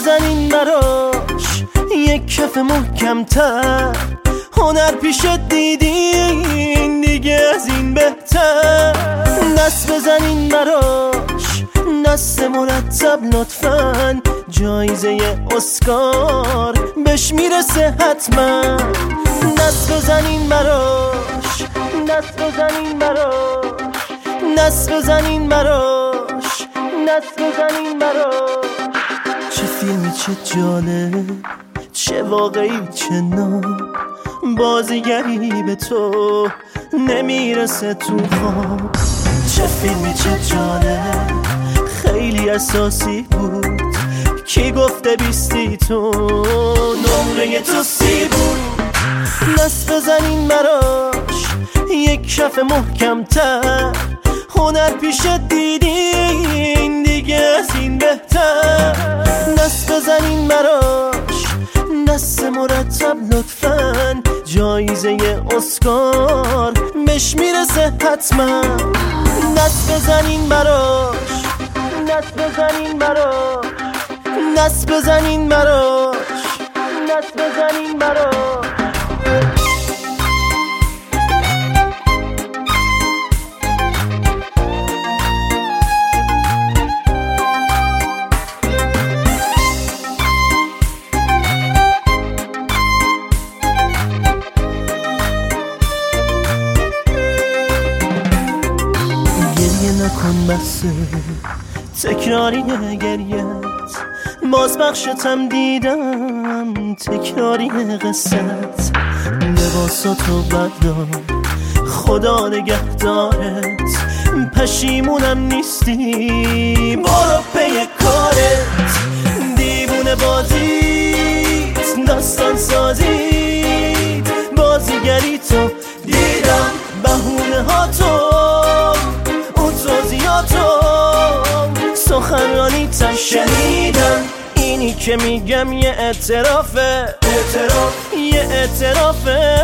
بزنین براش یک کف محکم‌تر، هنر پیش دیدین دیگه از این بهتر. دست بزنین براش دست مرتب لطفاً، جایزه اسکار بهش میرسه حتما. دست بزنین براش، دست بزنین براش، دست بزنین براش، دست بزنین براش. چه فیلمی چه جالب، چه واقعی چه نو، بازیگری به تو نمیرسه تو خواب. چه فیلمی چه جالب، خیلی اساسی بود، کی گفته 20 تو نمره تو 30 بود. دست بزنین براش یک کف محکم‌تر، هنر پیش دیدین دیگه از این بهتر. دست بزنین براش دست مرتب لطفاً، جایزه اسکار بهش میرسه حتما. دست بزنین براش، دست بزنین براش، دست بزنین براش، دست بزنین براش. نکن بسه تکراریه گریت، باز بخشتم دیدم تکراریه قصت. لباساتو بردار خدا نگهدارت، پشیمونم نیستی برو پی کارت. دیوونه بازیت، داستان سازیت، بازیگری تو دیدم، بهونه ها تو، سخنرانیتم شنیدم. اینی که میگم یه اعترافه، یه اعترافه.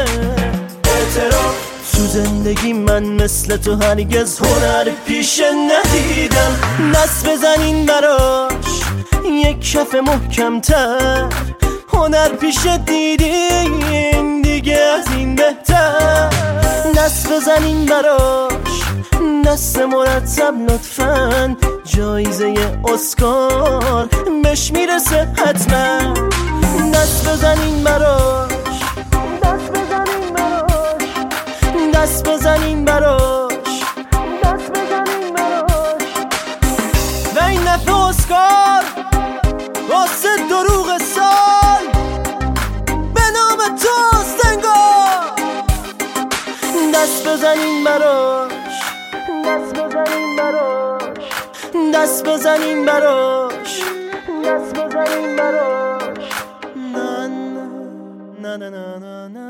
تو زندگی من مثل تو هرگز هنر پیشه ندیدم. دست بزنین براش یک کف محکم‌تر، هنر پیشه دیدین دیگه از این بهتر. دست بزنین براش دست مرتب لطفاً، جایزه اسکار بهش میرسه حتما. دست بزنین براش، دست بزنین براش، دست بزنین براش، دست بزنین براش. و این دفعه اسکار واسه دروغ سال به نام توست انگار. دست بزنین براش، دست بزنین براش، دست بزنین براش، دست بزنین براش. نه نه نه نه نه نه.